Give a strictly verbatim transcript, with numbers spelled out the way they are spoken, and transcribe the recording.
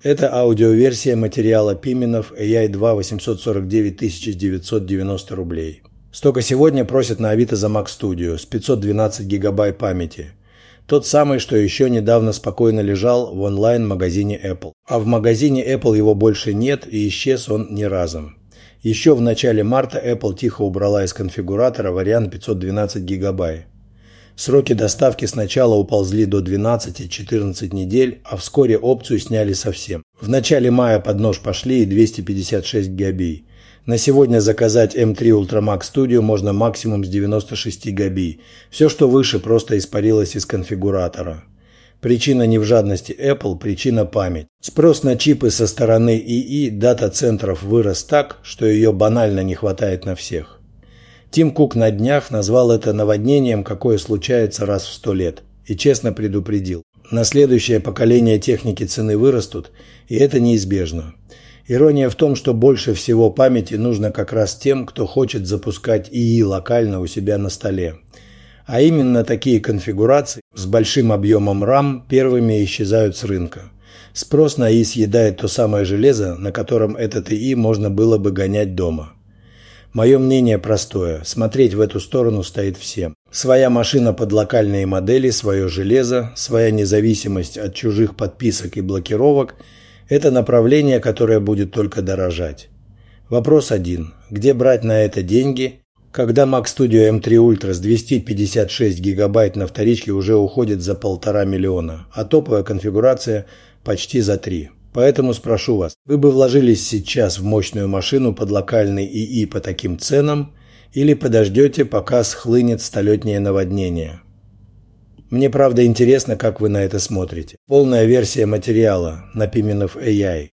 Это аудиоверсия материала Piminov эй ай два восемьсот сорок девять тысяч девятьсот девяносто рублей. Столько сегодня просят на Авито за Mac Studio с пятьсот двенадцать гигабайт памяти. Тот самый, что еще недавно спокойно лежал в онлайн-магазине Apple. А в магазине Apple его больше нет, и исчез он не разом. Еще в начале марта Apple тихо убрала из конфигуратора вариант пятьсот двенадцать гигабайт. Сроки доставки сначала уползли до двенадцати-четырнадцати недель, а вскоре опцию сняли совсем. В начале мая под нож пошли и двести пятьдесят шесть гигабайт. На сегодня заказать эм три Ultra Mac Studio можно максимум с девяноста шести гигабайт. Все, что выше, просто испарилось из конфигуратора. Причина не в жадности Apple, причина память. Спрос на чипы со стороны ИИ дата-центров вырос так, что ее банально не хватает на всех. Тим Кук на днях назвал это наводнением, какое случается раз в сто лет, и честно предупредил: на следующее поколение техники цены вырастут, и это неизбежно. Ирония в том, что больше всего памяти нужно как раз тем, кто хочет запускать ИИ локально у себя на столе. А именно такие конфигурации с большим объемом RAM первыми исчезают с рынка. Спрос на ИИ съедает то самое железо, на котором этот ИИ можно было бы гонять дома. Мое мнение простое: смотреть в эту сторону стоит всем. Своя машина под локальные модели, свое железо, своя независимость от чужих подписок и блокировок – это направление, которое будет только дорожать. Вопрос один: где брать на это деньги, когда Mac Studio эм три Ultra с двумя пятьдесят шестью гигабайт на вторичке уже уходит за полтора миллиона, а топовая конфигурация почти за три? Поэтому спрошу вас: вы бы вложились сейчас в мощную машину под локальный ИИ по таким ценам или подождете, пока схлынет столетнее наводнение? Мне правда интересно, как вы на это смотрите. Полная версия материала на Piminov эй ай.